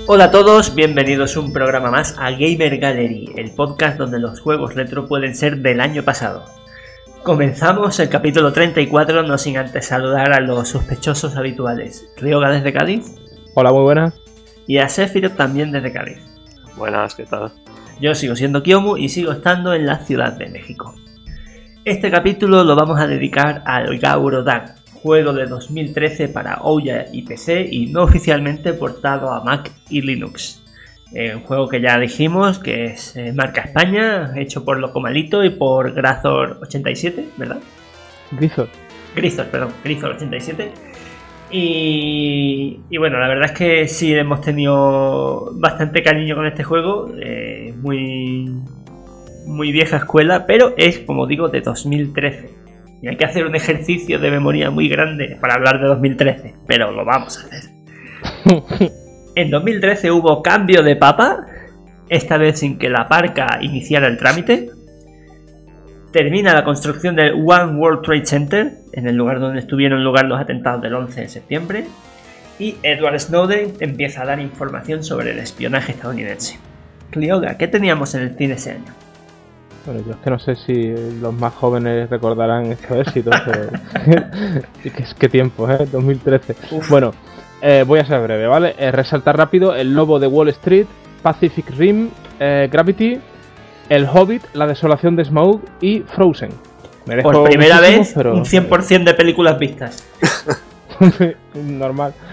Hola a todos, bienvenidos un programa más a Gamer Gallery, el podcast donde los juegos retro pueden ser del año pasado. Comenzamos el capítulo 34, no sin antes saludar a los sospechosos habituales. Ryoga desde Cádiz. Hola, muy buenas. Y a Sephiroth también desde Cádiz. Buenas, ¿qué tal? Yo sigo siendo Kiyomu y sigo estando en la Ciudad de México. Este capítulo lo vamos a dedicar al Gaurodan, juego de 2013 para Ouya y PC y no oficialmente portado a Mac y Linux. Un juego que ya dijimos que es marca España, hecho por Locomalito y por Grazor87, ¿verdad? Grizor 87. Y bueno, la verdad es que sí hemos tenido bastante cariño con este juego, muy vieja escuela, pero es, como digo, de 2013. Y hay que hacer un ejercicio de memoria muy grande para hablar de 2013, pero lo vamos a hacer. En 2013 hubo cambio de papa, esta vez sin que la parca iniciara el trámite. Termina la construcción del One World Trade Center, en el lugar donde estuvieron lugar los atentados del 11 de septiembre. Y Edward Snowden empieza a dar información sobre el espionaje estadounidense. Ryoga, ¿qué teníamos en el cine ese año? Bueno, yo es que no sé si los más jóvenes recordarán estos éxitos, pero qué tiempo, 2013. Uf. Bueno, voy a ser breve, ¿vale? Resaltar rápido El Lobo de Wall Street, Pacific Rim, Gravity, El Hobbit, La Desolación de Smaug y Frozen. Por primera vez, pero... un 100% de películas vistas. Normal.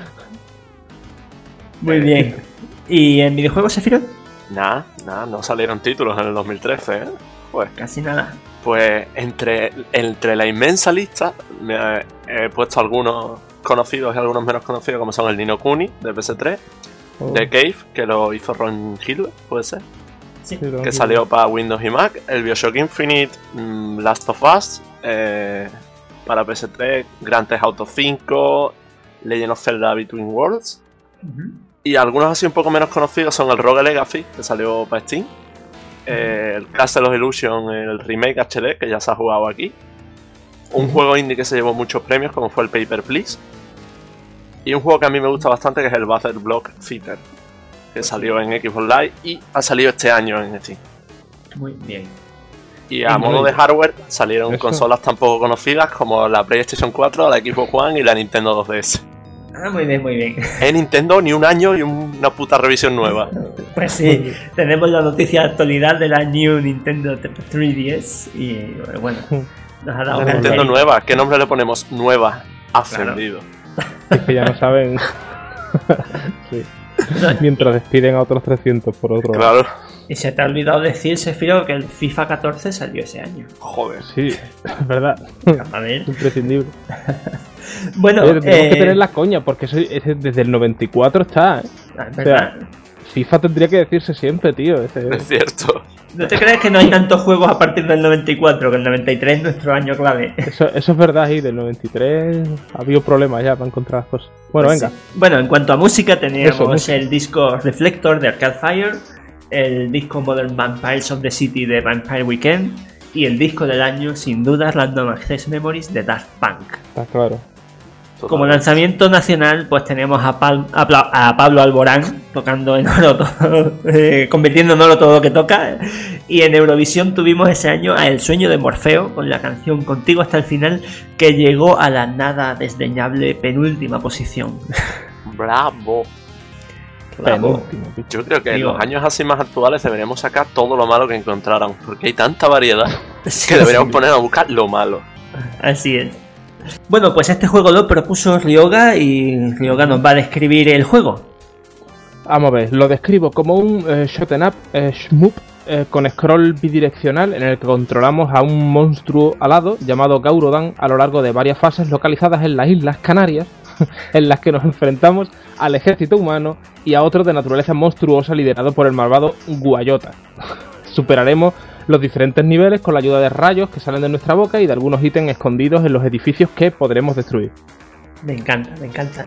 Muy bien. ¿Y en videojuegos, Sephiroth? Nada, no salieron títulos en el 2013, ¿eh? Pues, Casi nada. pues entre la inmensa lista me he puesto algunos conocidos y algunos menos conocidos, como son el Ni no Kuni de PS3, The Cave, que lo hizo Ron Gilbert, puede ser, Sí. que salió para Windows y Mac, el BioShock Infinite, Last of Us, para PS3, Grand Theft Auto 5, Legend of Zelda Between Worlds, y algunos así un poco menos conocidos son el Rogue Legacy, que salió para Steam, el Castle of Illusion, el remake HD, que ya se ha jugado aquí, un juego indie que se llevó muchos premios, como fue el Paper Please, y un juego que a mí me gusta bastante, que es el Battle Block Theater, que salió en Xbox Live y ha salido este año en Steam. Muy bien. Y a modo de hardware salieron consolas tan poco conocidas como la PlayStation 4, la Xbox One y la Nintendo 2DS. Ah, muy bien. En Nintendo ni un año y una puta revisión nueva. Pues sí, tenemos la noticia de actualidad de la New Nintendo 3DS y bueno, nos ha dado La Nintendo nueva, ¿qué nombre le ponemos? Nueva, ascendido. Es que ya no saben. Sí. Mientras despiden a otros 300 por otro. Claro. Y se te ha olvidado decir, Sephiroth, que el FIFA 14 salió ese año. Joder. Sí, es verdad. A ver. Imprescindible. Bueno, Tenemos que tener la coña, porque eso desde el 94 está, es O verdad. sea, FIFA tendría que decirse siempre, tío. Es cierto. ¿No te crees que no hay tantos juegos a partir del 94? Que el 93 es nuestro año clave. Eso es verdad, y del 93 ha habido problemas ya para encontrar las cosas. Bueno, Pues venga. sí. Bueno, en cuanto a música, teníamos música. el disco Reflector de Arcade Fire, el disco Modern Vampires of the City de Vampire Weekend y el disco del año, sin duda, Random Access Memories de Daft Punk. Está claro. Como lanzamiento nacional, pues tenemos a Pablo Alborán tocando en oro todo, convirtiendo en oro todo lo que toca. Y en Eurovisión tuvimos ese año a El Sueño de Morfeo con la canción Contigo hasta el final, que llegó a la nada desdeñable penúltima posición. Bravo. Penúltimo, tío. Yo creo que en Digo- los años así más actuales deberíamos sacar todo lo malo que encontraran, porque hay tanta variedad Sí, que deberíamos sí. poner a buscar lo malo. Así es. Bueno, pues este juego lo propuso Ryoga y Ryoga nos va a describir el juego. Vamos a ver, lo describo como un shoot'em up shmup con scroll bidireccional en el que controlamos a un monstruo alado llamado Gaurodan a lo largo de varias fases localizadas en las Islas Canarias, en las que nos enfrentamos al ejército humano y a otro de naturaleza monstruosa liderado por el malvado Guayota. Superaremos los diferentes niveles con la ayuda de rayos que salen de nuestra boca y de algunos ítems escondidos en los edificios que podremos destruir. Me encanta, me encanta.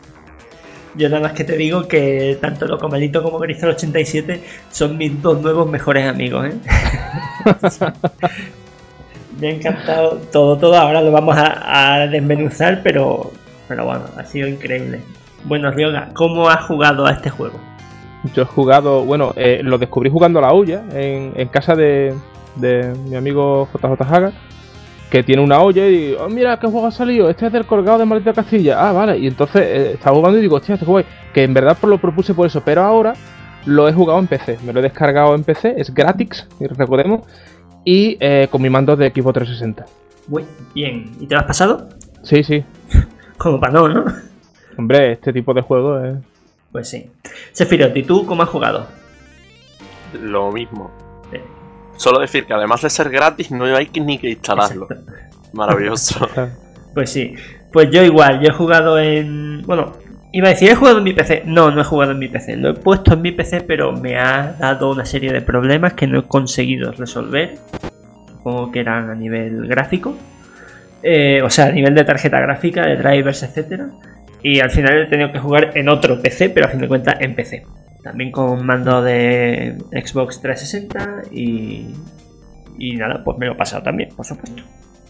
Yo nada más que te digo que tanto Locomalito como Grizor87 son mis dos nuevos mejores amigos, ¿eh? Me ha encantado todo. Ahora lo vamos a desmenuzar, pero bueno, ha sido increíble. Bueno, Ryoga, ¿cómo has jugado a este juego? Yo he jugado, bueno, lo descubrí jugando a la olla en casa de mi amigo JJ Haga, que tiene una olla y oh, mira qué juego ha salido, este es del colgado de Maldita Castilla. Ah, vale, y entonces estaba jugando y digo, hostia, este juego, que en verdad lo propuse por eso, pero ahora lo he jugado en PC, me lo he descargado en PC, es gratis, recordemos, y con mi mando de Xbox 360. Muy bien, ¿y te lo has pasado? Sí, sí. Como para no, ¿no? Hombre, este tipo de juego es... Pues sí. Sephiroth, ¿y tú cómo has jugado? Lo mismo. Solo decir que además de ser gratis, no hay ni que instalarlo. Exacto. Maravilloso. Pues sí. Pues yo igual, yo he jugado en... Bueno, iba a decir, ¿he jugado en mi PC? No, no he jugado en mi PC. Lo he puesto en mi PC, pero me ha dado una serie de problemas que no he conseguido resolver. Supongo que eran a nivel gráfico. O sea, a nivel de tarjeta gráfica, de drivers, etcétera. Y al final he tenido que jugar en otro PC, pero a fin de cuentas en PC. También con mando de Xbox 360 y nada, pues me lo he pasado también, por supuesto.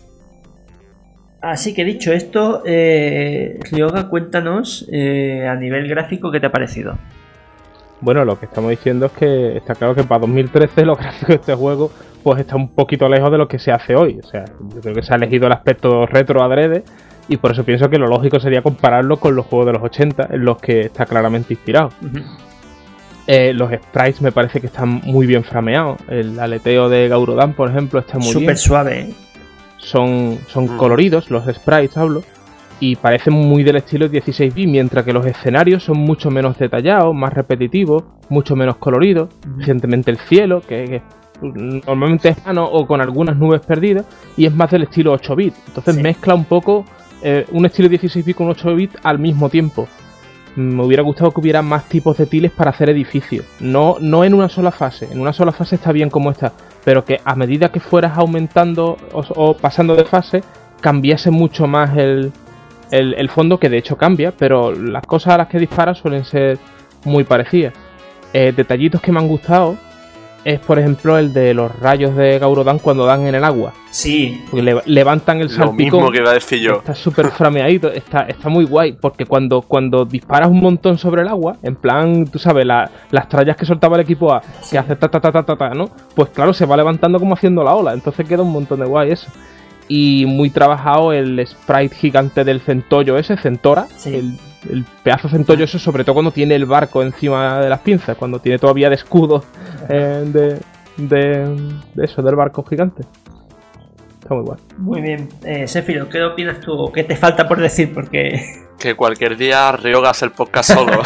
Así que dicho esto, Ryoga, cuéntanos a nivel gráfico qué te ha parecido. Bueno, lo que estamos diciendo es que está claro que para 2013 los gráficos de este juego pues está un poquito lejos de lo que se hace hoy. O sea, yo creo que se ha elegido el aspecto retro adrede y por eso pienso que lo lógico sería compararlo con los juegos de los 80 en los que está claramente inspirado. Uh-huh. Los sprites me parece que están muy bien frameados. El aleteo de Gaurodan, por ejemplo, está muy bien. Súper suave, ¿eh? Son coloridos, los sprites hablo, y parecen muy del estilo 16 bit, mientras que los escenarios son mucho menos detallados, más repetitivos, mucho menos coloridos. Recientemente el cielo, que normalmente es plano o con algunas nubes perdidas, y es más del estilo 8 bit. Entonces mezcla un poco un estilo 16 bit con 8 bit al mismo tiempo. Me hubiera gustado que hubiera más tipos de tiles para hacer edificios. No en una sola fase. En una sola fase está bien como está. Pero que a medida que fueras aumentando o pasando de fase, cambiase mucho más el fondo, que de hecho cambia. Pero las cosas a las que disparas suelen ser muy parecidas. Detallitos que me han gustado es, por ejemplo, el de los rayos de Gaurodan cuando dan en el agua. Sí. Porque levantan el salpicón. Lo mismo que iba a decir yo. Está súper frameadito, está muy guay, porque cuando disparas un montón sobre el agua, en plan, tú sabes, las trallas que soltaba el equipo A, que hace ta, ¿no? Pues claro, se va levantando como haciendo la ola, entonces queda un montón de guay eso. Y muy trabajado el sprite gigante del centollo ese, Centora, sí. El pedazo de centollo eso, sobre todo cuando tiene el barco encima de las pinzas, cuando tiene todavía de escudo de eso, del barco gigante. Está muy guay. Muy bien. Sephiroth, ¿qué opinas tú? ¿Qué te falta por decir? Porque... Que cualquier día Ryoga hace el podcast solo.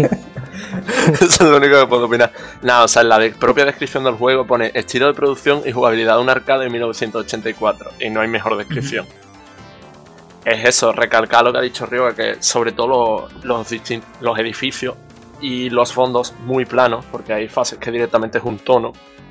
Eso es lo único que puedo opinar. Nada, o sea, en la propia descripción del juego pone estilo de producción y jugabilidad de un arcade de 1984. Y no hay mejor descripción. Es eso, recalcar lo que ha dicho Ryoga, que sobre todo los edificios y los fondos muy planos, porque hay fases que directamente es un tono,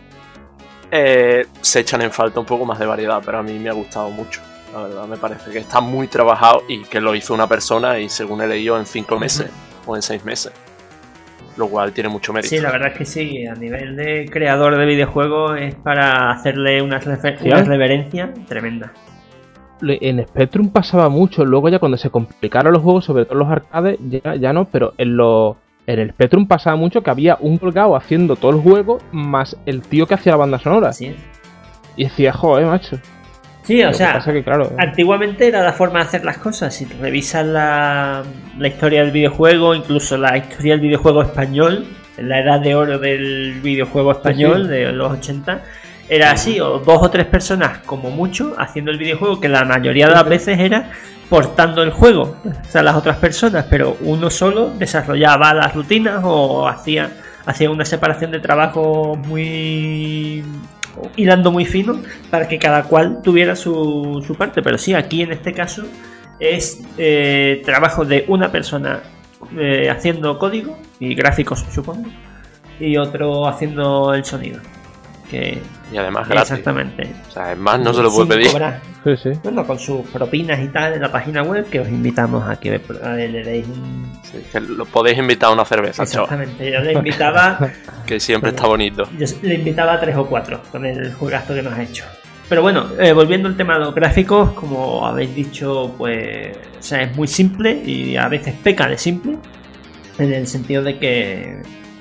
se echan en falta un poco más de variedad, pero a mí me ha gustado mucho. La verdad, me parece que está muy trabajado y que lo hizo una persona y según he leído en 5 meses o en 6 meses. Lo cual tiene mucho mérito. Sí, la verdad es que sí, a nivel de creador de videojuegos es para hacerle una reverencia tremenda. En Spectrum pasaba mucho, luego ya cuando se complicaron los juegos, sobre todo los arcades, ya no, pero en el Spectrum pasaba mucho que había un colgado haciendo todo el juego más el tío que hacía la banda sonora. Sí. Y decía, joder, macho. Sí, o sea, que, claro, antiguamente era la forma de hacer las cosas. Si revisas la historia del videojuego, incluso la historia del videojuego español, en la edad de oro del videojuego español de los 80, era así, o 2 o 3 personas como mucho haciendo el videojuego, que la mayoría de las veces era portando el juego, o sea, las otras personas, pero uno solo desarrollaba las rutinas o hacía una separación de trabajo muy... hilando muy fino para que cada cual tuviera su parte. Pero sí, aquí en este caso es trabajo de una persona haciendo código y gráficos, supongo, y otro haciendo el sonido. Y además gratis. Exactamente. O sea, es más, no se lo puede pedir. Sí. Bueno, con sus propinas y tal en la página web, que os invitamos a que le deis un... Sí, que lo podéis invitar a una cerveza. Exactamente, yo le invitaba... que siempre está bonito. Yo le invitaba a 3 o 4 con el juegazo que nos ha hecho. Pero bueno, volviendo al tema de los gráficos, como habéis dicho, pues... O sea, es muy simple y a veces peca de simple. En el sentido de que...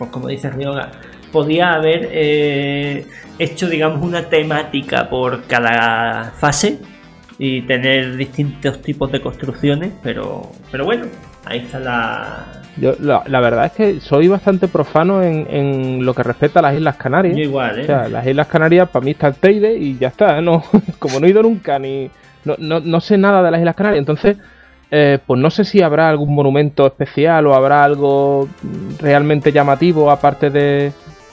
pues como dice Ryoga, podía haber hecho, digamos, una temática por cada fase y tener distintos tipos de construcciones, pero bueno, ahí está la verdad es que soy bastante profano en lo que respecta a las Islas Canarias. Yo igual, O sea, las Islas Canarias para mí está el Teide y ya está, no, como no he ido nunca no sé nada de las Islas Canarias, entonces pues no sé si habrá algún monumento especial o habrá algo realmente llamativo aparte de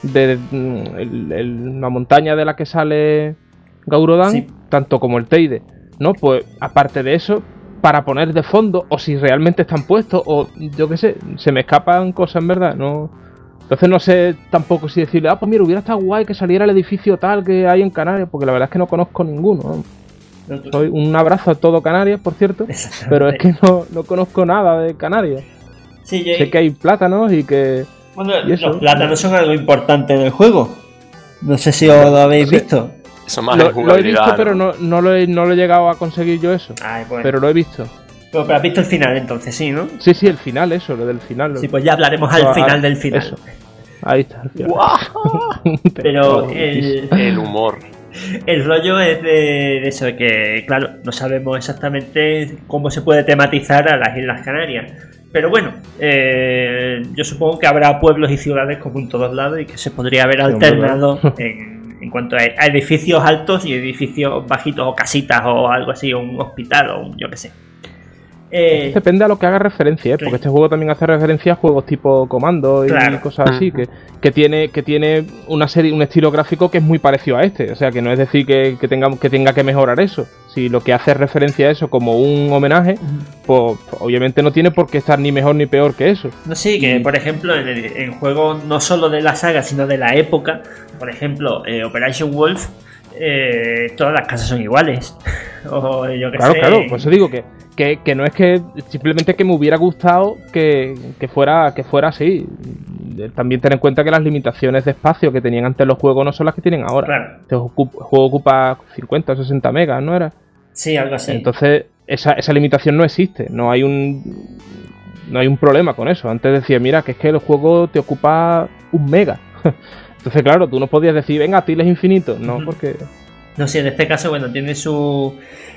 la montaña de la que sale Gaurodan, sí, tanto como el Teide, ¿no? Pues aparte de eso, para poner de fondo, o si realmente están puestos, o yo qué sé, se me escapan cosas en verdad, ¿no? Entonces no sé tampoco si decirle, pues mira, hubiera estado guay que saliera el edificio tal que hay en Canarias, porque la verdad es que no conozco ninguno, ¿no? Soy un abrazo a todo Canarias, por cierto, pero es que no conozco nada de Canarias. Sí, sé que hay plátanos y que... Bueno, los plátanos son algo importante en el juego. No sé si os lo habéis visto. Eso más lo he visto, pero no lo he llegado a conseguir yo eso. Ay, bueno. Pero lo he visto. Pero has visto el final entonces, sí, ¿no? Sí, el final, eso, lo del final. Sí, pues ya hablaremos al final del final. Eso. Ahí está. Pero el humor. El rollo es de eso, de que, claro, no sabemos exactamente cómo se puede tematizar a las Islas Canarias. Pero bueno, yo supongo que habrá pueblos y ciudades como en todos lados y que se podría haber alternado en cuanto a edificios altos y edificios bajitos o casitas o algo así, o un hospital o yo qué sé. Depende a lo que haga referencia, porque este juego también hace referencia a juegos tipo Comando y cosas así, que tiene una serie, un estilo gráfico que es muy parecido a este. O sea, que no es decir que tenga que mejorar eso. Si lo que hace es referencia a eso como un homenaje, pues obviamente no tiene por qué estar ni mejor ni peor que eso. No, sí, que por ejemplo en juegos no solo de la saga, sino de la época, por ejemplo, Operation Wolf, todas las casas son iguales. O yo que sé. Claro, por eso digo que no es que simplemente que me hubiera gustado que fuera así. También ten en cuenta que las limitaciones de espacio que tenían antes los juegos no son las que tienen ahora. Claro. Este juego ocupa 50 o 60 megas, ¿no era? Sí, algo así. Entonces esa limitación no existe, no hay un problema con eso. Antes decía, mira, que es que el juego te ocupa 1 mega. Entonces claro, tú no podías decir, venga, tiles infinitos, no, porque... No, sí, en este caso, bueno, tiene sus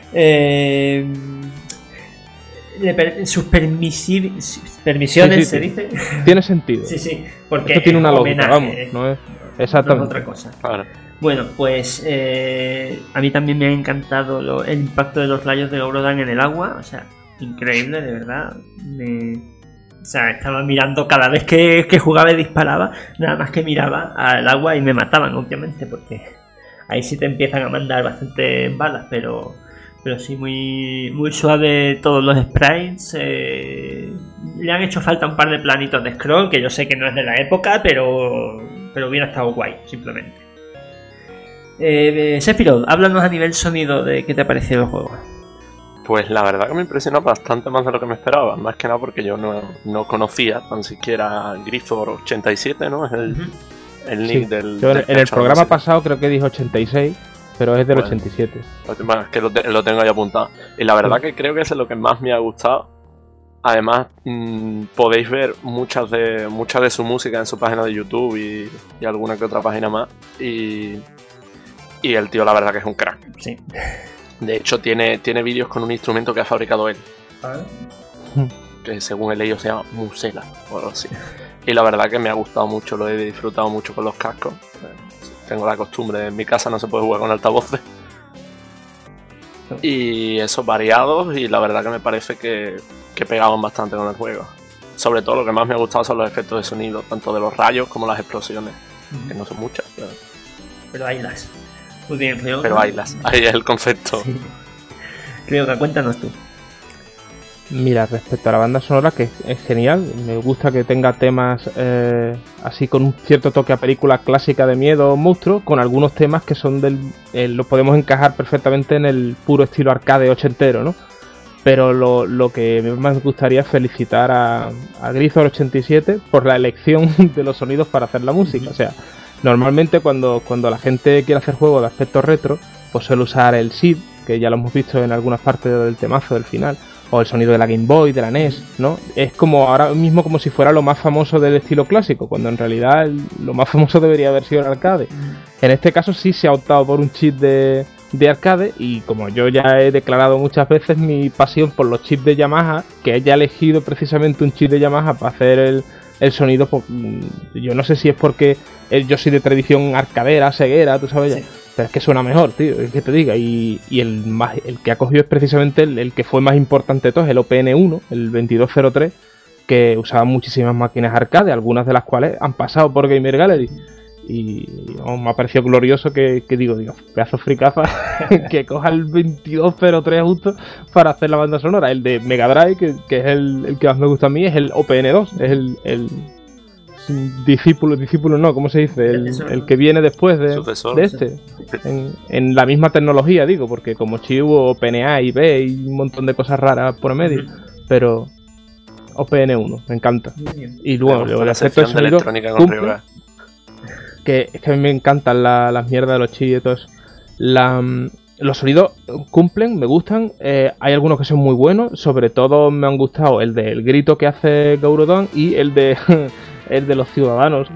permisiones, sí, ¿se dice? Tiene sentido. Sí, porque esto tiene una lógica, vamos, no es exactamente. No es otra cosa. Claro. Bueno, pues a mí también me ha encantado el impacto de los rayos de Gaurodan en el agua, o sea, increíble, de verdad. O sea, estaba mirando cada vez que jugaba y disparaba, nada más que miraba al agua y me mataban, obviamente, porque ahí sí te empiezan a mandar bastante balas, pero sí, muy suave todos los sprites. Le han hecho falta un par de planitos de scroll, que yo sé que no es de la época, pero hubiera estado guay, simplemente. Sephiroth, háblanos a nivel sonido de qué te ha parecido el juego. Pues la verdad que me impresionó bastante más de lo que me esperaba, más que nada porque yo no conocía tan siquiera Griffor 87, ¿no? Es el link del... Yo en el programa pasado creo que dijo 86, pero es del 87. Bueno, es que lo tengo ahí apuntado. Y la verdad que creo que es lo que más me ha gustado. Además, podéis ver muchas de su música en su página de YouTube y alguna que otra página más. Y el tío la verdad que es un crack. Sí. De hecho, tiene vídeos con un instrumento que ha fabricado él. Que según he leído se llama Musela o algo así. Y la verdad que me ha gustado mucho, lo he disfrutado mucho con los cascos. Tengo la costumbre, en mi casa no se puede jugar con altavoces. Y esos variados, y la verdad que me parece que pegaban bastante con el juego. Sobre todo lo que más me ha gustado son los efectos de sonido, tanto de los rayos como las explosiones. Que no son muchas, pero haylas. Muy bien, creo. Pero haylas, ahí es el concepto. Sí. Creo que cuéntanos tú. Mira, respecto a la banda sonora, que es genial, me gusta que tenga temas así con un cierto toque a película clásica de miedo o monstruos, con algunos temas que son los podemos encajar perfectamente en el puro estilo arcade ochentero, ¿no? Pero lo que más me gustaría es felicitar a Griffor 87 por la elección de los sonidos para hacer la música. O sea, normalmente cuando la gente quiere hacer juegos de aspecto retro, pues suele usar el SID, que ya lo hemos visto en algunas partes del temazo del final, o el sonido de la Game Boy, de la NES, ¿no? Es como ahora mismo como si fuera lo más famoso del estilo clásico, cuando en realidad lo más famoso debería haber sido el arcade. En este caso sí se ha optado por un chip de arcade, y como yo ya he declarado muchas veces mi pasión por los chips de Yamaha, que haya elegido precisamente un chip de Yamaha para hacer el sonido, pues, yo no sé si es porque yo soy de tradición arcadera, ceguera, tú sabes, sí. Pero es que suena mejor, tío, es que te diga. Y el que ha cogido es precisamente el que fue más importante de todos, el OPN1, el 2203, que usaba muchísimas máquinas arcade, algunas de las cuales han pasado por Gamer Gallery. Y me ha parecido glorioso que digo, pedazo fricaza, que coja el 2203 justo para hacer la banda sonora. El de Mega Drive, que es el que más me gusta a mí, es el OPN2, es el discípulo no, ¿cómo se dice? El que viene después de este. En la misma tecnología, digo, porque como chip hubo OPNA y B y un montón de cosas raras por medio, pero OPN1, me encanta. Y luego el efecto de sonido cumple, que es que a mí me encantan las mierdas de los chips y todo eso. Los sonidos cumplen, me gustan. Hay algunos que son muy buenos, sobre todo me han gustado el del grito que hace Gaurodon y el de los ciudadanos.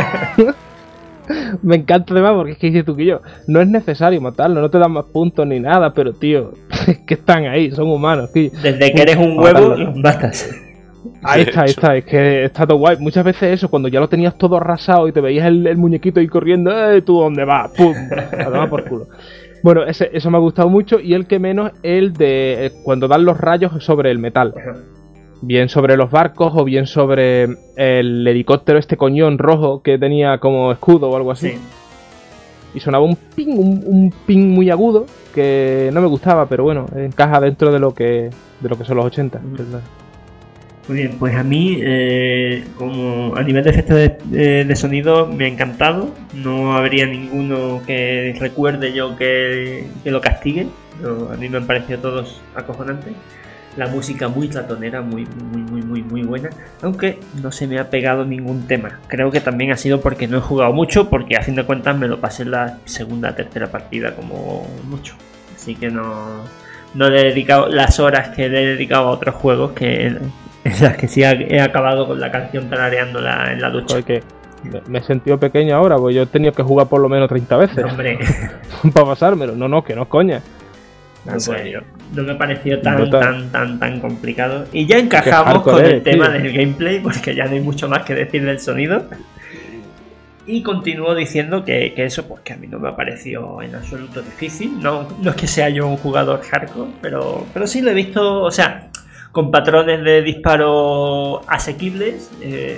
Me encanta además porque es que dices tú que yo, no es necesario matarlo, no te dan más puntos ni nada, pero tío, es que están ahí, son humanos. Tío. Desde que eres un huevo, los matas. Ahí está, es que está todo guay. Muchas veces eso, cuando ya lo tenías todo arrasado y te veías el muñequito ahí corriendo, ¿tú dónde vas? ¡Pum! A tomar por culo. Bueno, eso me ha gustado mucho, y el que menos, el de cuando dan los rayos sobre el metal. Bien sobre los barcos o bien sobre el helicóptero este coñón rojo que tenía como escudo o algo así. Sí. Y sonaba un ping muy agudo que no me gustaba, pero bueno, encaja dentro de lo que son los 80. Muy bien, pues a mí, como a nivel de efectos de sonido, me ha encantado. No habría ninguno que recuerde yo que lo castigue. A mí me han parecido todos acojonantes. La música muy ratonera, muy buena. Aunque no se me ha pegado ningún tema. Creo que también ha sido porque no he jugado mucho, porque a fin de cuentas me lo pasé en la segunda, tercera partida como mucho. Así que no le he dedicado las horas que le he dedicado a otros juegos en las que sí he acabado con la canción tarareándola en la ducha. Porque me he sentido pequeño ahora, pues yo he tenido que jugar por lo menos 30 veces. No, hombre. Para pasármelo. No, que no es coña. No me pareció tan complicado. Y ya encajamos con el tema del gameplay, porque ya no hay mucho más que decir del sonido. Y continúo diciendo que eso, pues que a mí no me ha parecido en absoluto difícil. No es que sea yo un jugador hardcore, pero sí lo he visto, o sea, con patrones de disparo asequibles.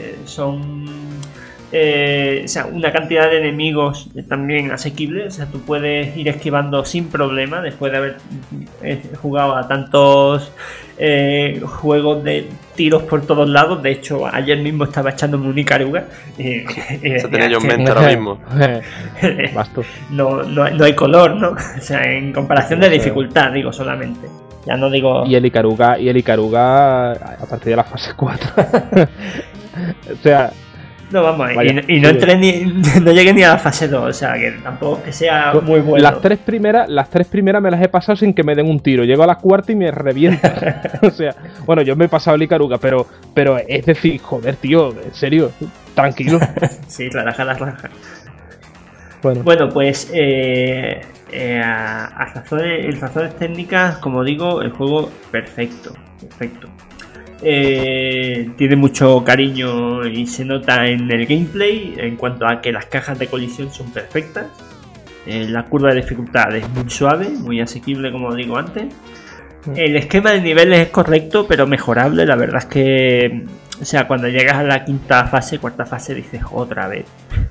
O sea, una cantidad de enemigos también asequibles. O sea, tú puedes ir esquivando sin problema después de haber jugado a tantos juegos de tiros por todos lados. De hecho, ayer mismo estaba echándome un Ikaruga. Eso tenía yo en mente ahora mismo. No hay color, ¿no? O sea, en comparación de dificultad, digo solamente. Ya no digo. Y el Ikaruga a partir de la fase 4. O sea. No, vamos, y no entré no llegué ni a la fase 2, o sea, que tampoco que sea muy bueno. Las tres primeras me las he pasado sin que me den un tiro. Llego a la cuarta y me revienta. O sea, bueno, yo me he pasado el Ikaruga, pero es decir, joder, tío, en serio, tranquilo. Sí, la raja. Bueno, pues a razones técnicas, como digo, el juego perfecto. Tiene mucho cariño y se nota en el gameplay en cuanto a que las cajas de colisión son perfectas. La curva de dificultad es muy suave, muy asequible, como digo antes. El esquema de niveles es correcto, pero mejorable. La verdad es que, o sea, cuando llegas a la cuarta fase, dices otra vez.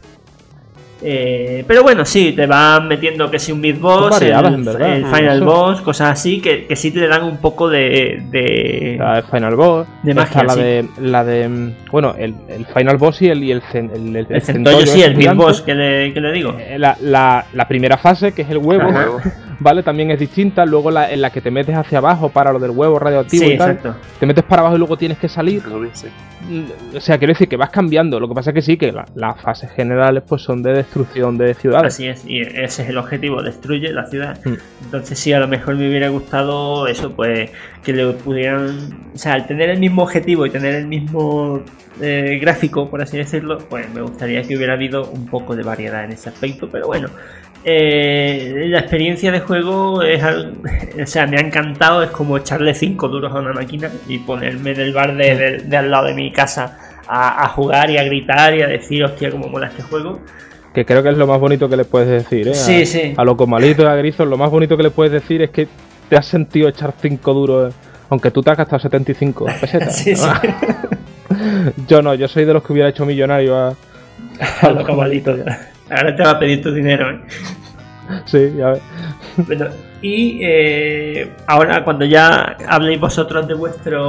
Pero bueno, sí, te van metiendo que si un mid-boss, el final boss, cosas así, que sí te dan un poco de la final boss, de magia, la de bueno, el final boss y el centollo, sí, el mid-boss que le digo. La primera fase, que es el huevo, ¿vale? También es distinta. Luego en la que te metes hacia abajo para lo del huevo radioactivo, sí, y tal. Exacto. Te metes para abajo y luego tienes que salir. Sí. O sea, quiero decir que vas cambiando. Lo que pasa es que sí, que las fases generales pues son de destrucción de ciudades. Así es, y ese es el objetivo, destruye la ciudad. Entonces sí, a lo mejor me hubiera gustado eso, pues que le pudieran, o sea, al tener el mismo objetivo y tener el mismo gráfico, por así decirlo, pues me gustaría que hubiera habido un poco de variedad en ese aspecto, pero bueno, la experiencia de juego es o sea, me ha encantado, es como echarle 5 duros a una máquina y ponerme en el bar de al lado de mi casa a jugar y a gritar y a decir, hostia, cómo mola este juego. Que creo que es lo más bonito que le puedes decir, ¿eh? Sí. A los comalitos y a Grizos, lo más bonito que le puedes decir es que te has sentido echar 5 duros, aunque tú te has gastado 75 pesetas. Sí. Yo no, yo soy de los que hubiera hecho millonario a los comalitos. Ahora te va a pedir tu dinero, ¿eh? Sí, ya ves. Bueno, y ahora cuando ya habléis vosotros de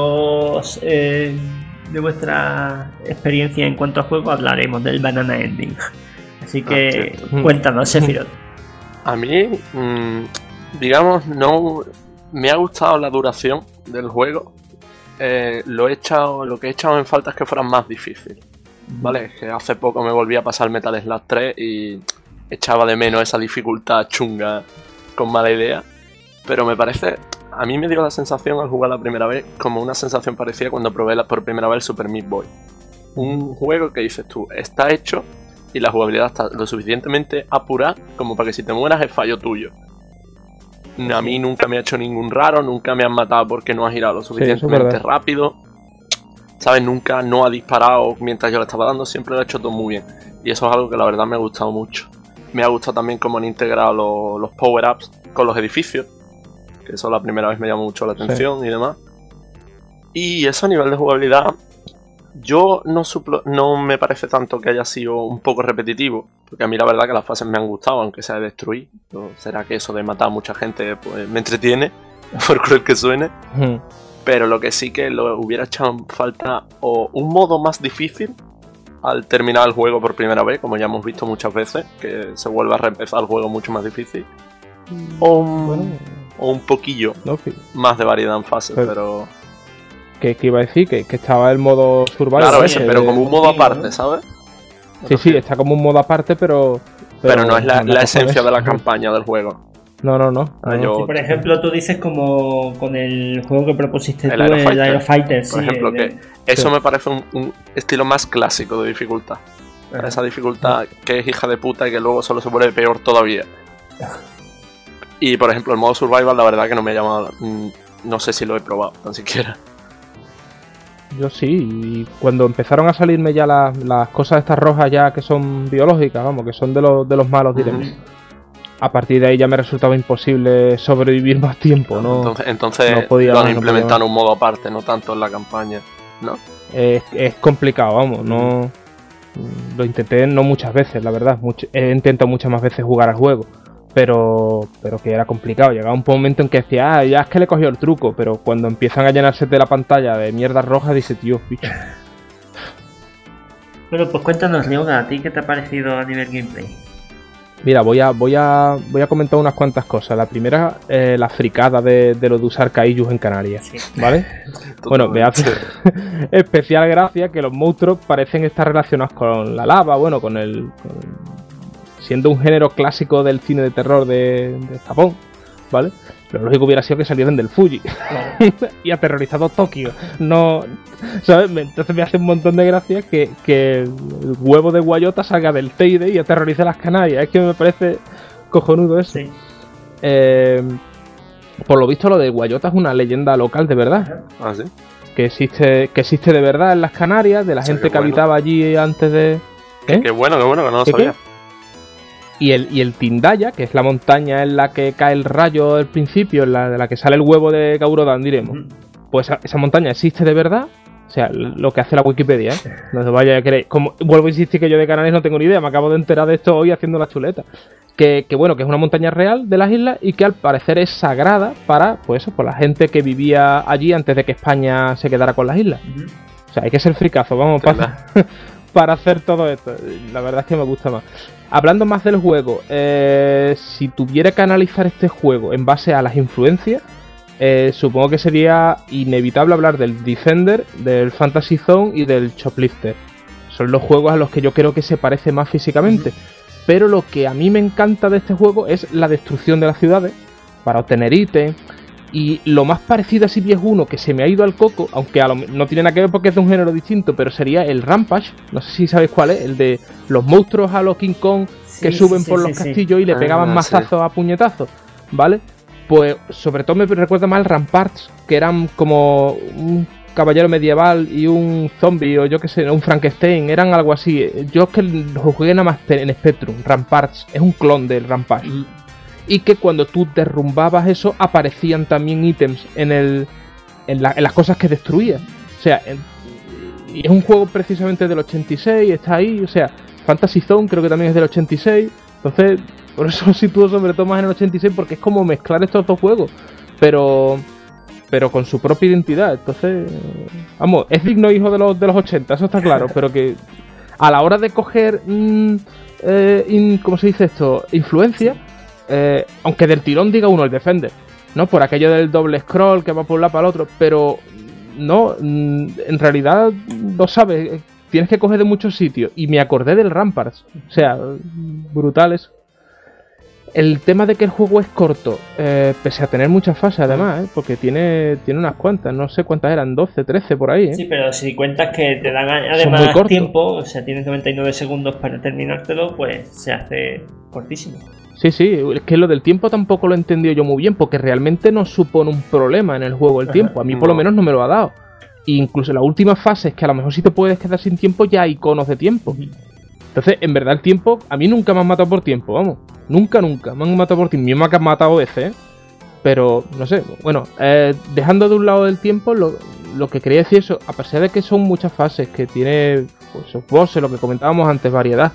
vuestra experiencia en cuanto a juego, hablaremos del Banana Ending. Así que cuéntanos, Sephiroth. A mí, digamos, no me ha gustado la duración del juego. Lo que he echado en falta es que fuera más difícil. ¿Vale? Es que hace poco me volví a pasar Metal Slug 3 y echaba de menos esa dificultad chunga con mala idea. Pero me parece, a mí me dio la sensación al jugar la primera vez como una sensación parecida cuando probé por primera vez el Super Meat Boy. Un juego que dices tú, está hecho y la jugabilidad está lo suficientemente apurada como para que si te mueras es fallo tuyo. A mí nunca me ha hecho ningún raro, nunca me han matado porque no ha girado lo suficientemente rápido. ¿Sabes? Nunca no ha disparado mientras yo le estaba dando, siempre lo ha hecho todo muy bien. Y eso es algo que la verdad me ha gustado mucho. Me ha gustado también cómo han integrado los power-ups con los edificios, que eso la primera vez me llamó mucho la atención y demás. Y eso a nivel de jugabilidad, yo no me parece tanto que haya sido un poco repetitivo, porque a mí la verdad que las fases me han gustado, aunque sea de destruir. ¿Será que eso de matar a mucha gente pues me entretiene? Por cruel que suene. Pero lo que sí que lo hubiera echado en falta o un modo más difícil al terminar el juego por primera vez, como ya hemos visto muchas veces, que se vuelve a reempezar el juego mucho más difícil. O un poquillo más de variedad en fases, pero... Que iba a decir que estaba el modo survival. Claro, ese, pero como un modo aparte, ¿sabes? Sí, está como un modo aparte, pero no es la esencia de la campaña del juego. No. Sí, por ejemplo, tú dices como con el juego que propusiste tú, el Aero Fighter. Por ejemplo, que eso me parece un estilo más clásico de dificultad. Esa dificultad que es hija de puta y que luego solo se vuelve peor todavía. Y por ejemplo, el modo survival, la verdad que no me ha llamado. No sé si lo he probado, tan siquiera. Yo sí, y cuando empezaron a salirme ya las cosas estas rojas ya que son biológicas, vamos, que son de los malos, diremos. A partir de ahí ya me resultaba imposible sobrevivir más tiempo, ¿no? Entonces no podía, lo han implementado en un modo aparte, no tanto en la campaña, ¿no? Es complicado, vamos, no... Lo intenté no muchas veces, la verdad. He intentado muchas más veces jugar al juego, pero que era complicado. Llegaba un momento en que decía, ya es que le cogió el truco, pero cuando empiezan a llenarse de la pantalla de mierda roja, dice, tío, bicho. Bueno, pues cuéntanos, Leoga, ¿a ti qué te ha parecido a nivel gameplay? Mira, voy a comentar unas cuantas cosas. La primera, la fricada de lo de usar kaijus en Canarias, sí. ¿Vale? Bueno, me hace especial gracia que los monstruos parecen estar relacionados con la lava, bueno, siendo un género clásico del cine de terror de Japón, ¿vale? Lo lógico hubiera sido que salieran del Fuji, claro. Y aterrorizado Tokio. No, ¿sabes? Entonces me hace un montón de gracia que el huevo de guayota salga del Teide y aterrorice las Canarias. Es que me parece cojonudo eso. Sí. Por lo visto lo de guayota es una leyenda local de verdad. Ah, ¿sí? Que existe de verdad en las Canarias, de la gente que habitaba allí antes de... Qué bueno, que no lo sabía. Y el Tindaya, que es la montaña en la que cae el rayo al principio, de la que sale el huevo de Gaurodan, diremos. Pues esa montaña existe de verdad. O sea, lo que hace la Wikipedia, ¿eh? No se vaya a creer. Como vuelvo a insistir que yo de Canarias no tengo ni idea, me acabo de enterar de esto hoy haciendo la chuleta. Que bueno, que es una montaña real de las islas y que al parecer es sagrada para, pues eso, por la gente que vivía allí antes de que España se quedara con las islas. O sea, hay que ser fricazo, vamos, para hacer todo esto. La verdad es que me gusta más. Hablando más del juego, si tuviera que analizar este juego en base a las influencias, supongo que sería inevitable hablar del Defender, del Fantasy Zone y del Shoplifter. Son los juegos a los que yo creo que se parece más físicamente. Pero lo que a mí me encanta de este juego es la destrucción de las ciudades para obtener ítems. Y lo más parecido a CBS1 que se me ha ido al coco, aunque no tiene nada que ver porque es de un género distinto, pero sería el Rampage, no sé si sabéis cuál es, el de los monstruos a los King Kong que suben por los castillos y le pegaban mazazos a puñetazos, ¿vale? Pues sobre todo me recuerda más al Ramparts, que eran como un caballero medieval y un zombie, o yo qué sé, un Frankenstein, eran algo así. Yo es que lo jugué nada más en Spectrum. Ramparts es un clon del Rampage. Y que cuando tú derrumbabas eso, aparecían también ítems en las cosas que destruías. O sea, y es un juego precisamente del 86, está ahí, o sea, Fantasy Zone creo que también es del 86, entonces por eso lo sitúo sobre todo más en el 86, porque es como mezclar estos dos juegos, pero con su propia identidad. Entonces, vamos, es digno hijo de los 80, eso está claro, pero que a la hora de coger, ¿cómo se dice esto? Influencia, aunque del tirón diga uno el Defender, ¿no? Por aquello del doble scroll que va por un lado para el otro, pero no, en realidad no sabes, tienes que coger de muchos sitios. Y me acordé del Ramparts, o sea, brutales. El tema de que el juego es corto, pese a tener muchas fases además, porque tiene unas cuantas, no sé cuántas eran, 12, 13 por ahí. Sí, pero si cuentas que te dan además tiempo, o sea, tienes 99 segundos para terminártelo, pues se hace cortísimo. Sí, es que lo del tiempo tampoco lo he entendido yo muy bien, porque realmente no supone un problema en el juego el tiempo, a mí por lo menos no me lo ha dado. E incluso en las últimas fases, que a lo mejor si te puedes quedar sin tiempo, ya hay iconos de tiempo. Entonces, en verdad el tiempo, a mí nunca me han matado por tiempo, vamos. Nunca me han matado por tiempo. Me han matado veces, pero no sé. Bueno, dejando de un lado del tiempo, lo que quería decir eso, a pesar de que son muchas fases, que tiene pues, esos bosses, lo que comentábamos antes, variedad.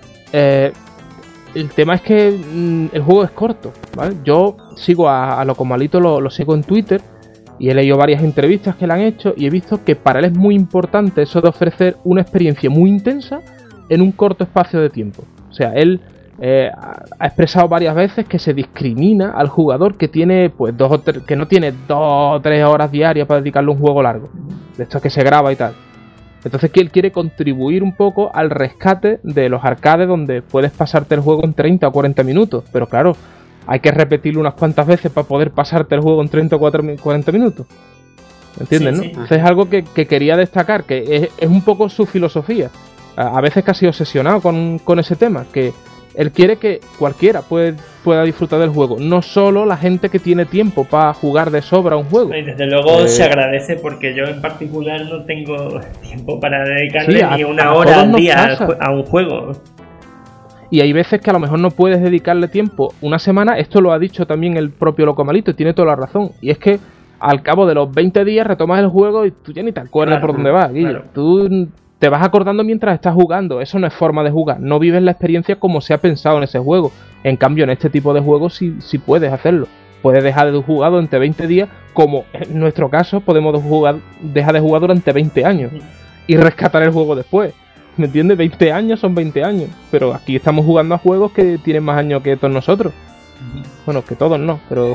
El tema es que el juego es corto, ¿vale? Yo sigo a Locomalito, lo sigo en Twitter, y he leído varias entrevistas que le han hecho, y he visto que para él es muy importante eso de ofrecer una experiencia muy intensa en un corto espacio de tiempo. O sea, él ha expresado varias veces que se discrimina al jugador que tiene pues que no tiene 2 o 3 horas diarias para dedicarle a un juego largo, de estos que se graba y tal. Entonces que él quiere contribuir un poco al rescate de los arcades donde puedes pasarte el juego en 30 o 40 minutos, pero claro, hay que repetirlo unas cuantas veces para poder pasarte el juego en 30 o 40 minutos. ¿Entiendes, no? Sí. Entonces es algo que quería destacar, que es un poco su filosofía. A veces casi obsesionado con ese tema, que él quiere que cualquiera pueda disfrutar del juego, no solo la gente que tiene tiempo para jugar de sobra a un juego. Y desde luego se agradece, porque yo en particular no tengo tiempo para dedicarle ni una hora al día a un juego. Y hay veces que a lo mejor no puedes dedicarle tiempo una semana, esto lo ha dicho también el propio Locomalito y tiene toda la razón, y es que al cabo de los 20 días retomas el juego y tú ya ni te acuerdas por dónde vas, Guillo. Tú te vas acordando mientras estás jugando, eso no es forma de jugar, no vives la experiencia como se ha pensado en ese juego. En cambio, en este tipo de juegos sí puedes hacerlo. Puedes dejar de jugar durante 20 días, como en nuestro caso podemos dejar de jugar durante 20 años y rescatar el juego después. ¿Me entiendes? 20 años son 20 años, pero aquí estamos jugando a juegos que tienen más años que todos nosotros. Bueno, que todos no, pero...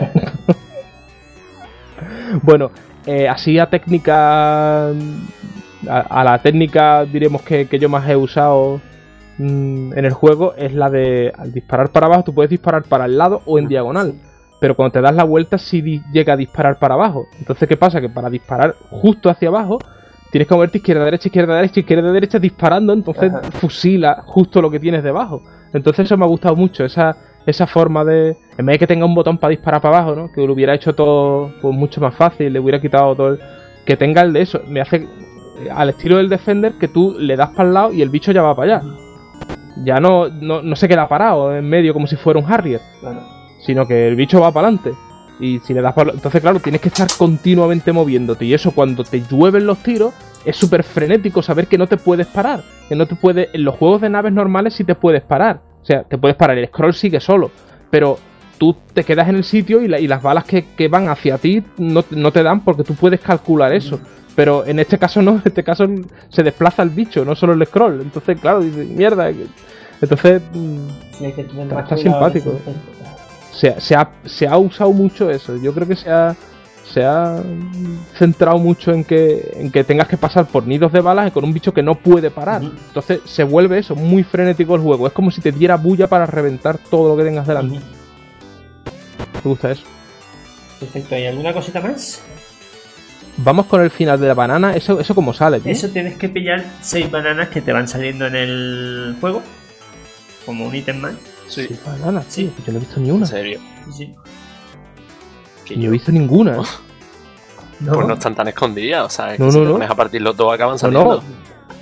Bueno, así a técnica... A la técnica, diremos que yo más he usado en el juego, es la de al disparar para abajo, tú puedes disparar para el lado o en diagonal, pero cuando te das la vuelta sí llega a disparar para abajo. Entonces, ¿qué pasa? Que para disparar justo hacia abajo tienes que moverte izquierda, derecha disparando, entonces fusila justo lo que tienes debajo. Entonces eso me ha gustado mucho, esa forma de, en vez de que tenga un botón para disparar para abajo, ¿no? Que lo hubiera hecho todo pues mucho más fácil, le hubiera quitado todo que tenga el de eso, me hace al estilo del Defender, que tú le das para el lado y el bicho ya va para allá. Ya no se queda parado en medio como si fuera un Harrier, sino que el bicho va para adelante. Y si le das para... Entonces, claro, tienes que estar continuamente moviéndote. Y eso, cuando te llueven los tiros, es súper frenético saber que no te puedes parar. Que no te puedes... En los juegos de naves normales sí te puedes parar. O sea, te puedes parar, el scroll sigue solo. Pero tú te quedas en el sitio y las balas que van hacia ti no te dan, porque tú puedes calcular eso. Pero en este caso no, en este caso se desplaza el bicho, no solo el scroll. Entonces, claro, dice, mierda. Entonces, está simpático. Se ha usado mucho eso. Yo creo que se ha centrado mucho en que tengas que pasar por nidos de balas y con un bicho que no puede parar. Entonces se vuelve eso, muy frenético el juego. Es como si te diera bulla para reventar todo lo que tengas delante. Me gusta eso. Perfecto, ¿y alguna cosita más? Vamos con el final de la banana. ¿Eso cómo sale, tío? Eso tienes que pillar 6 bananas que te van saliendo en el juego. Como un ítem más. Sí. 6 bananas, Sí. tío. Yo no he visto ni una. ¿En serio? Sí. Que Ni yo- he visto ninguna. No, Pues no están tan escondidas, o sea, es que No, si no, te no. pones a partir los dos acaban No, saliendo. no.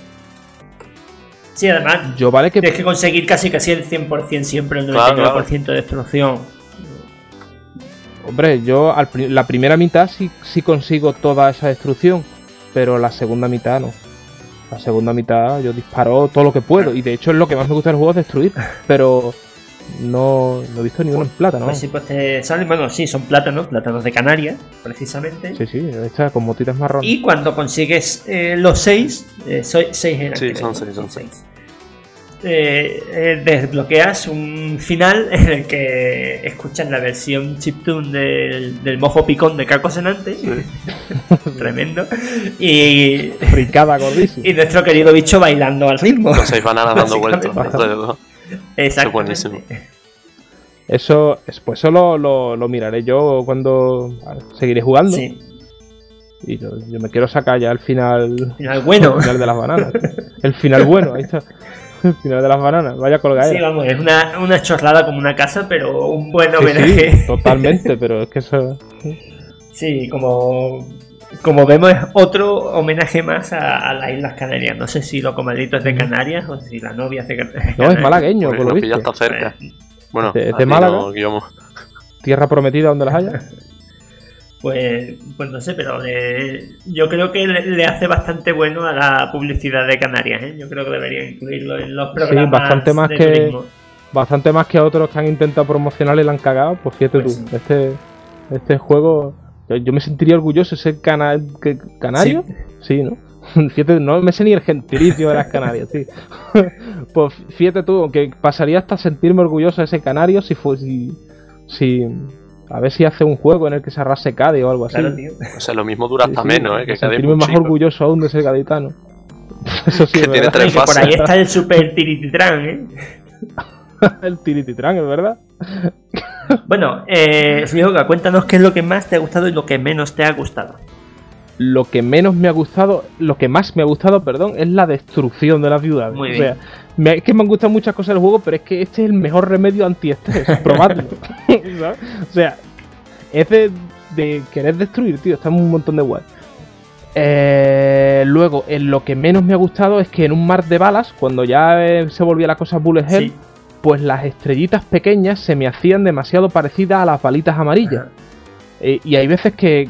Sí, además, Yo vale que... tienes que conseguir casi el 100% siempre, el 99% de destrucción. Hombre, yo la primera mitad sí consigo toda esa destrucción, pero la segunda mitad no. La segunda mitad yo disparo todo lo que puedo, y de hecho es lo que más me gusta del juego, es destruir, pero no he visto ninguno en plata, ¿no? Pues sí, pues te salen, bueno, sí, son plátanos de Canarias, precisamente. Sí, esta con motitas marrones. Y cuando consigues los 6, 6 eran. Sí, creo, son seis. Desbloqueas un final en el que escuchas la versión chiptune del mojo picón de Caco Senante. Tremendo. Y Fricada gordísima. y nuestro querido bicho bailando al ritmo. Con 6 bananas dando vueltas Básicamente. alrededor. Exactamente. buenísimo. Eso lo miraré yo cuando seguiré jugando. Sí. Y yo me quiero sacar ya el final. Final bueno. El final de las bananas. El final bueno, ahí está. El final de las bananas. Vaya colgadera. Sí, vamos, es una chorrada como una casa, pero un buen Sí, homenaje. sí, totalmente, pero es que eso. Sí, como vemos, es otro homenaje más a las Islas Canarias. No sé si Loco Maldito es de Canarias o si la novia es de Canarias. No, es malagueño, Porque por lo nos pilla visto. hasta cerca. Bueno, ¿De a ti Málaga? no, Guillermo. Tierra prometida donde las haya. Pues no sé, pero yo creo que le hace bastante bueno a la publicidad de Canarias, ¿eh? Yo creo que debería incluirlo en los programas bastante más de que- turismo. Bastante más que a otros que han intentado promocionar y la han cagado. Pues fíjate Pues tú, este juego. Yo me sentiría orgulloso de ser canario. Sí, ¿no? Fíjate, no me sé ni el gentilicio de las Canarias, tío. Pues fíjate tú, que pasaría hasta sentirme orgulloso de ese canario si a ver si hace un juego en el que se arrase Cádiz o algo así. Claro, tío. O sea, lo mismo dura hasta menos, que Cádiz es sentirme muy más chico. orgulloso aún de ser gaditano. Eso sí, Que es tiene verdad. tres Y que por fases. ahí está el Super Tirititrán, ¿eh? El tirititrán, es verdad. Bueno, Ryoga, cuéntanos qué es lo que más te ha gustado y lo que menos te ha gustado. Lo que más me ha gustado, perdón, es la destrucción de la ciudad. Muy O bien. sea, es que me han gustado muchas cosas del juego, pero es que este es el mejor remedio antiestrés, probadlo. ¿Sabes? O sea, es de querer destruir, tío, está un montón de guay. Luego, en lo que menos me ha gustado es que en un mar de balas, cuando ya se volvía la cosa bullet hell, Sí. pues las estrellitas pequeñas se me hacían demasiado parecidas a las balitas amarillas. Y hay veces que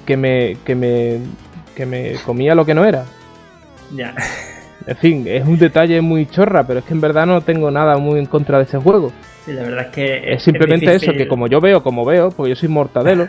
me comía lo que no era. Ya. En fin, es un detalle muy chorra, pero es que en verdad no tengo nada muy en contra de ese juego. Sí, la verdad es que Es simplemente difícil. eso, que como veo, porque yo soy mortadelo,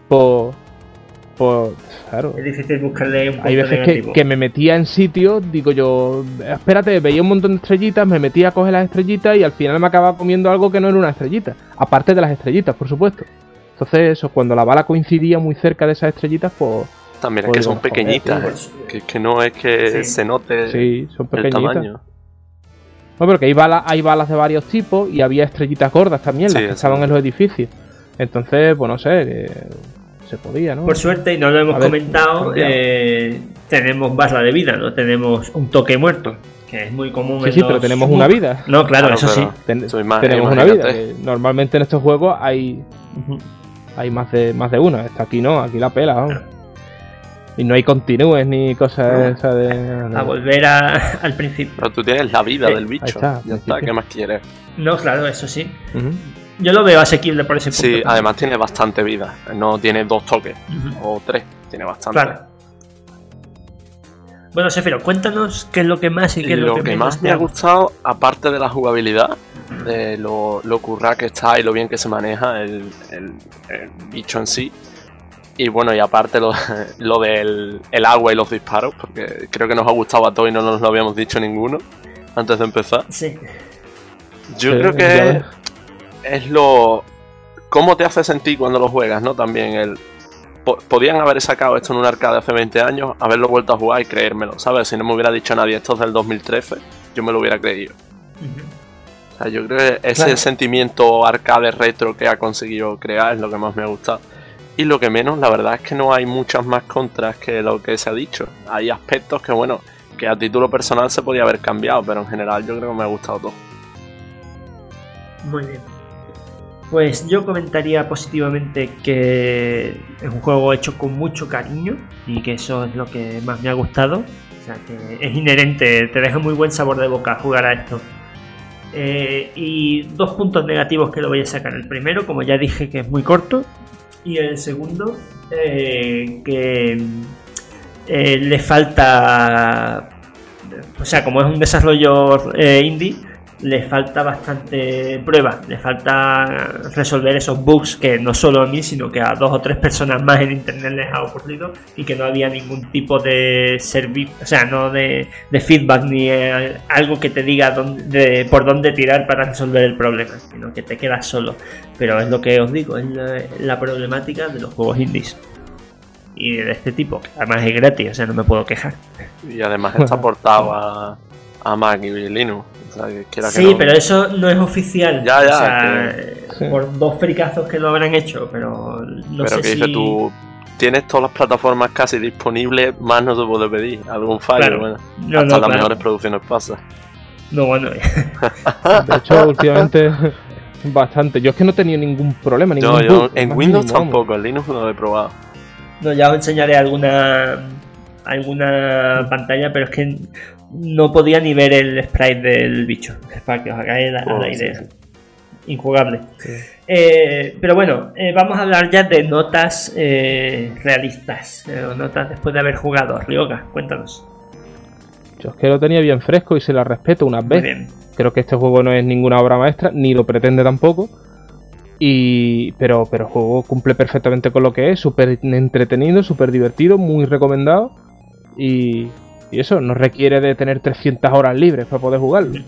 pues claro. Es difícil buscarle un punto Hay veces negativo. que me metía en sitios, digo yo, espérate, veía un montón de estrellitas, me metía a coger las estrellitas y al final me acababa comiendo algo que no era una estrellita. Aparte de las estrellitas, por supuesto. Entonces eso, cuando la bala coincidía muy cerca de esas estrellitas, pues También es Pues que son digo, joder, pequeñitas, tío, que no es que Sí. se note sí, son el pequeñitas. tamaño. No, pero que hay balas de varios tipos y había estrellitas gordas también, Sí, las que eso. estaban en los edificios. Entonces, pues no sé, que se podía, ¿no? Por suerte, y no lo hemos A ver, comentado, cambiado. tenemos barra de vida, no tenemos un toque muerto, que es muy común Sí, en sí, los pero tenemos MOOC. una vida. No, claro, eso sí. pero soy más- Tenemos una imagínate. vida. Que normalmente en estos juegos hay más de una. Esta aquí no, aquí la pela, vamos. Y no hay continúes ni cosas esas de... A volver al principio. Pero tú tienes la vida del bicho. ahí está, Ya está, ¿qué más quieres? No, claro, eso sí. Ujú. Yo lo veo asequible por ese punto. Sí, también. además tiene bastante vida. No tiene 2 toques Ujú. o 3, tiene bastante. Claro. Bueno, Sefiro, cuéntanos qué es lo que más y qué es Lo lo que menos más te me ha ha gustado, aparte de la jugabilidad, de lo currado que está y lo bien que se maneja el bicho en sí. Y bueno, y aparte lo del el agua y los disparos, porque creo que nos ha gustado a todos y no nos lo habíamos dicho ninguno antes de empezar. Sí. Yo Sí, creo ya que ves. es cómo te hace sentir cuando lo juegas, ¿no? También podían haber sacado esto en un arcade hace 20 años, haberlo vuelto a jugar y creérmelo, ¿sabes? Si no me hubiera dicho nadie esto es del 2013, yo me lo hubiera creído. O sea, yo creo que ese Claro. sentimiento arcade retro que ha conseguido crear es lo que más me ha gustado. Y lo que menos, la verdad es que no hay muchas más contras que lo que se ha dicho. Hay aspectos que, bueno, que a título personal se podía haber cambiado, pero en general yo creo que me ha gustado todo. Muy bien. Pues yo comentaría positivamente que es un juego hecho con mucho cariño y que eso es lo que más me ha gustado. O sea, que es inherente, te deja muy buen sabor de boca jugar a esto. Y 2 puntos negativos que lo voy a sacar. El primero, como ya dije, que es muy corto. Y el segundo, que le falta... O sea, como es un desarrollo indie, le falta bastante prueba. Le falta resolver esos bugs que no solo a mí, sino que a 2 o 3 personas más en internet les ha ocurrido y que no había ningún tipo de servicio, o sea, no de feedback ni algo que te diga por dónde tirar para resolver el problema, sino que te quedas solo. Pero es lo que os digo, es la problemática de los juegos indies. Y de este tipo, además es gratis, o sea, no me puedo quejar. Y además está portado a Mac y Linux. O sea, que sí, no... pero eso no es oficial. Ya, o sea, sí. Por 2 fricazos que lo habrán hecho, pero no pero sé que si... dices tú, tienes todas las plataformas casi disponibles, más no se puede pedir. Algún fallo, Claro. bueno. No, hasta las claro. mejores producciones pasa. No, bueno. De hecho, últimamente bastante. Yo es que no he tenido ningún problema, ningún bug, en más Windows mínimo, vamos. tampoco, en Linux no lo he probado. No, ya os enseñaré alguna pantalla, pero es que no podía ni ver el sprite del bicho, para que os hagáis la idea. Sí. Injugable. Sí. Pero bueno, vamos a hablar ya de notas realistas, notas después de haber jugado. Ryoga, cuéntanos. Yo es que lo tenía bien fresco y se la respeto unas Muy veces. bien. Creo que este juego no es ninguna obra maestra, ni lo pretende tampoco. Pero el juego cumple perfectamente con lo que es, súper entretenido, súper divertido, muy recomendado. Y eso, no requiere de tener 300 horas libres para poder jugarlo.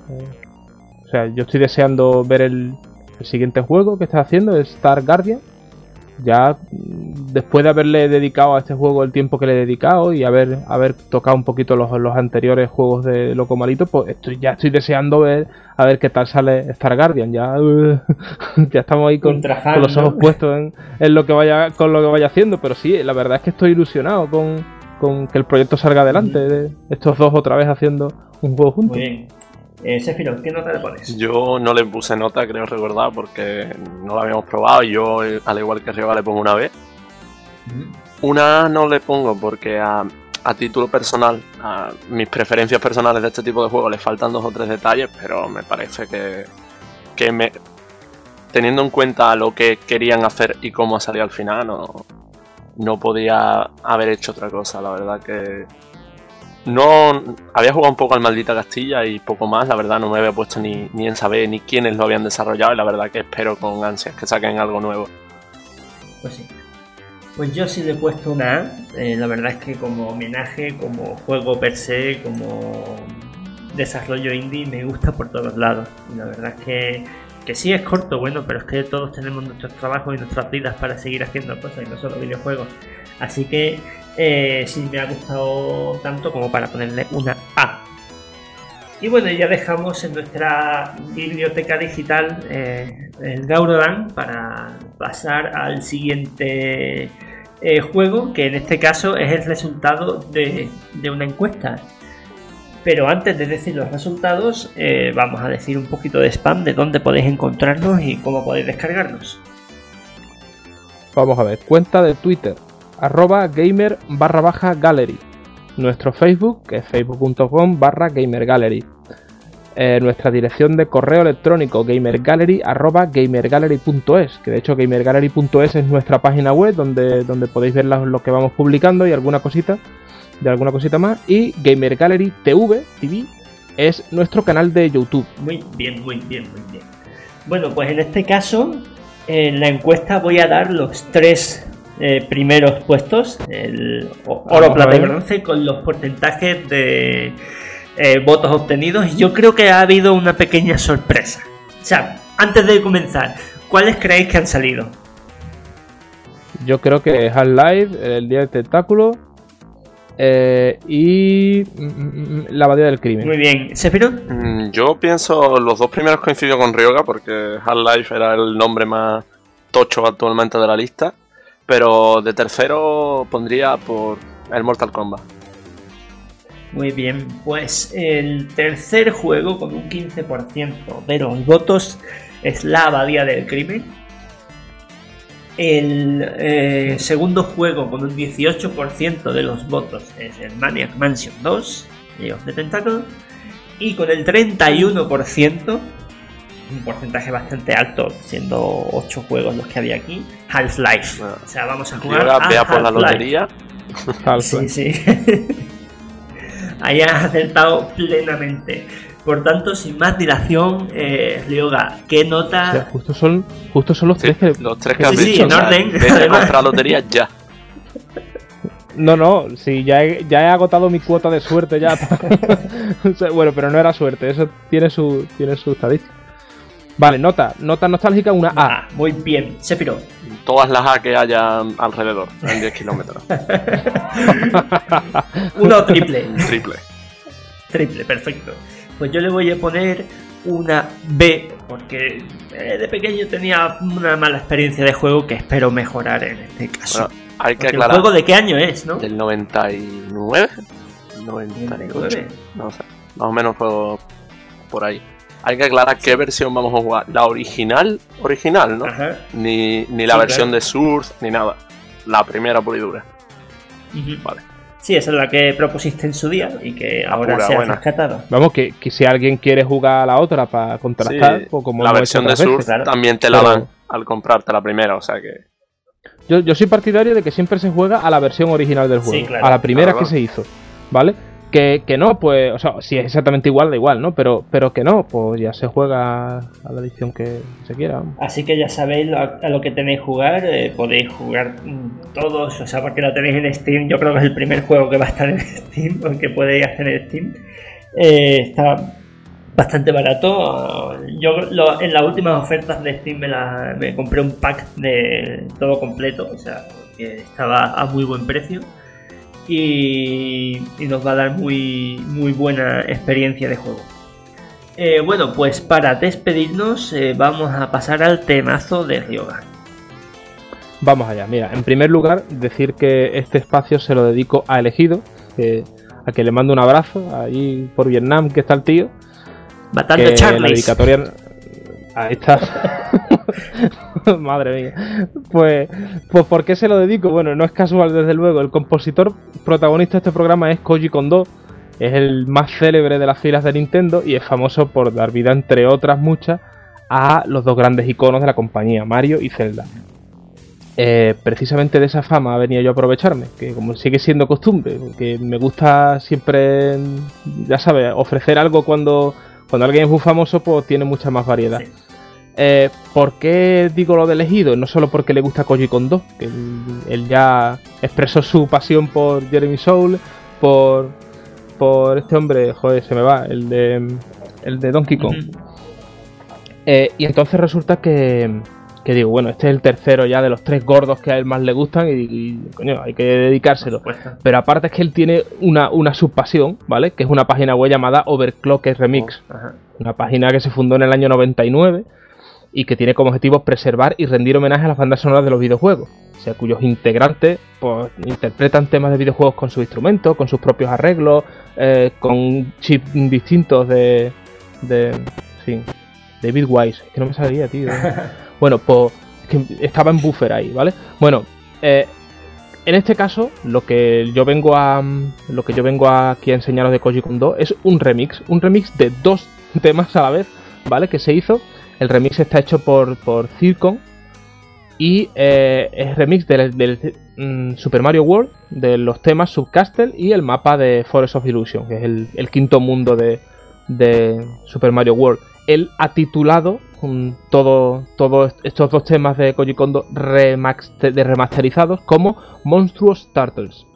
O sea, yo estoy deseando ver el siguiente juego que está haciendo, es Star Guardian. Ya después de haberle dedicado a este juego el tiempo que le he dedicado y haber tocado un poquito los anteriores juegos de Loco Malito, pues ya estoy deseando ver a ver qué tal sale Star Guardian. Ya estamos ahí con los ojos puestos en lo que vaya haciendo, pero sí, la verdad es que estoy ilusionado con que el proyecto salga adelante, de estos dos otra vez haciendo un juego juntos. Muy bien. Sephiroth, ¿qué nota le pones? Yo no le puse nota, creo recordar, porque no lo habíamos probado y yo, al igual que Ryoga, le pongo una B. Una no le pongo porque a título personal, a mis preferencias personales de este tipo de juegos le faltan 2 o 3 detalles, pero me parece que teniendo en cuenta lo que querían hacer y cómo salió al final, no podía haber hecho otra cosa. La verdad que no había jugado un poco al Maldita Castilla y poco más, la verdad no me había puesto ni en saber ni quiénes lo habían desarrollado y la verdad que espero con ansias que saquen algo nuevo. Pues sí. Pues yo sí le he puesto una A. La verdad es que como homenaje, como juego per se, como desarrollo indie, me gusta por todos lados. Y la verdad es que sí es corto, bueno, pero es que todos tenemos nuestros trabajos y nuestras vidas para seguir haciendo cosas y no solo videojuegos. Así que sí me ha gustado tanto como para ponerle una A. Y bueno, ya dejamos en nuestra biblioteca digital el Gaurodan para pasar al siguiente juego, que en este caso es el resultado de una encuesta. Pero antes de decir los resultados, vamos a decir un poquito de spam de dónde podéis encontrarnos y cómo podéis descargarnos. Vamos a ver, cuenta de Twitter, @gamer_gallery. Nuestro Facebook, que es facebook.com/gamergallery. Nuestra dirección de correo electrónico, gamergallery@gamergallery.es, que de hecho gamergallery.es es nuestra página web donde podéis ver lo que vamos publicando y alguna cosita más. Y Gamer Gallery TV es nuestro canal de YouTube. Muy bien. Bueno, pues en este caso, en la encuesta voy a dar los 3 primeros puestos, el oro, plata y bronce, con los porcentajes de votos obtenidos. Y yo creo que ha habido una pequeña sorpresa. O sea, antes de comenzar, ¿cuáles creéis que han salido? Yo creo que Half-Life, el Día del Tentáculo y la Abadía del Crimen. Muy bien. ¿Sephiroth? Yo pienso los 2 primeros coincido con Ryoga porque Half-Life era el nombre más tocho actualmente de la lista. Pero de tercero pondría por el Mortal Kombat. Muy bien, pues el tercer juego con un 15% de los votos es La Abadía del Crimen. El segundo juego con un 18% de los votos es el Maniac Mansion 2, Day of the Tentacle. Y con el 31%, un porcentaje bastante alto, siendo 8 juegos los que había aquí, Half-Life. O sea, vamos a jugar a vea por la Half-Life. lotería. Sí, sí. Ahí has acertado plenamente. Por tanto, sin más dilación, Ryoga, ¿qué nota? O sea, justo son los tres que... Los tres que has Sí, dicho. en orden. Deja de comprar lotería ya. No, sí, ya he agotado mi cuota de suerte ya. O sea, bueno, pero no era suerte, eso tiene su estadística. Vale, nota nostálgica, una A. Muy bien, Sephiroth. Todas las A que haya alrededor, en 10 kilómetros. Uno triple. Triple. Triple, perfecto. Pues yo le voy a poner una B, porque de pequeño tenía una mala experiencia de juego que espero mejorar en este caso. Bueno, hay que Porque aclarar. ¿el juego de qué año es, no? Del 99, 98, no sé, más o menos fue por ahí. Hay que aclarar qué versión vamos a jugar. La original, ¿no? Ajá. Ni la versión de Source, ni nada. La primera pura y dura. Uh-huh. Vale. Sí, esa es la que propusiste en su día y que ahora pura se ha buena. rescatado. Vamos, que si alguien quiere jugar a la otra para contrastar, Sí, o como la hemos versión hecho de otras Source veces. claro. también te la Pero- dan al comprarte la primera, o sea que... Yo soy partidario de que siempre se juega a la versión original del juego, Sí, claro. a la primera Claro. que se hizo, ¿vale? Que no, pues, o sea, si es exactamente igual, da igual, ¿no? Pero que no, pues ya se juega a la edición que se quiera. Así que ya sabéis a lo que tenéis que jugar, podéis jugar todos, o sea, porque la tenéis en Steam, yo creo que es el primer juego que va a estar en Steam, o que podéis hacer en Steam. Está bastante barato. Yo en las últimas ofertas de Steam me compré un pack de todo completo, o sea, que estaba a muy buen precio. Y nos va a dar muy, muy buena experiencia de juego. Bueno, pues para despedirnos vamos a pasar al temazo de Ryoga. Vamos allá, mira, en primer lugar, decir que este espacio se lo dedico a Elegido, a que le mando un abrazo, ahí por Vietnam, que está el tío. Matando que la Charlies. dedicatoria... Ahí está. Madre mía. Pues ¿por qué se lo dedico? Bueno, no es casual, desde luego. El compositor protagonista de este programa es Koji Kondo. Es el más célebre de las filas de Nintendo y es famoso por dar vida, entre otras muchas, a los dos grandes iconos de la compañía, Mario y Zelda. Precisamente de esa fama venía yo a aprovecharme, que como sigue siendo costumbre, que me gusta siempre, ya sabes, ofrecer algo cuando alguien es muy famoso, pues tiene mucha más variedad. Sí. ¿Por qué digo lo de Elegido? No solo porque le gusta Koji Kondo, que él ya expresó su pasión por Jeremy Soule, por este hombre, joder, se me va, el de Donkey Kong. Y entonces resulta que digo, bueno, este es el tercero ya de los tres gordos que a él más le gustan y coño, hay que dedicárselo. Pero aparte es que él tiene una subpasión, ¿vale? Que es una página web llamada Overclocked Remix. Una página que se fundó en el año 99 y que tiene como objetivo preservar y rendir homenaje a las bandas sonoras de los videojuegos. O sea, cuyos integrantes pues interpretan temas de videojuegos con sus instrumentos, con sus propios arreglos, con chips distintos de Bitwise, que no me salía, tío. Bueno, pues es que estaba en buffer ahí, ¿vale? Bueno, en este caso, lo que yo vengo aquí a enseñaros de Koji Kondo es un remix de dos temas a la vez, ¿vale? Que se hizo. El remix está hecho por Zircon y es remix del Super Mario World, de los temas Subcastle y el mapa de Forest of Illusion, que es el quinto mundo de Super Mario World. Él ha titulado todos estos dos temas de Koji Kondo remasterizados como Monstrous Turtles.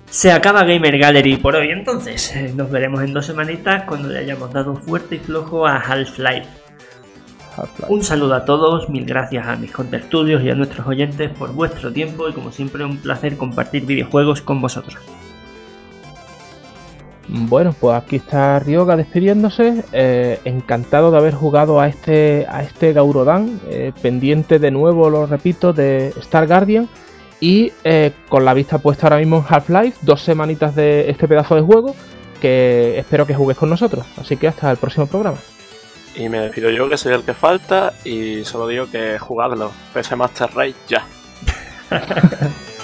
Se acaba Gamer Gallery por hoy, entonces nos veremos en 2 semanitas cuando le hayamos dado fuerte y flojo a Half-Life. Un saludo a todos, mil gracias a mis contertulios y a nuestros oyentes por vuestro tiempo y como siempre un placer compartir videojuegos con vosotros. Bueno, pues aquí está Ryoga despidiéndose, encantado de haber jugado a este Gaurodan, pendiente de nuevo, lo repito, de Star Guardian y con la vista puesta ahora mismo en Half-Life, 2 semanitas de este pedazo de juego que espero que jugues con nosotros, así que hasta el próximo programa. Y me despido yo, que soy el que falta, y solo digo que jugadlo, PC Master Race ya.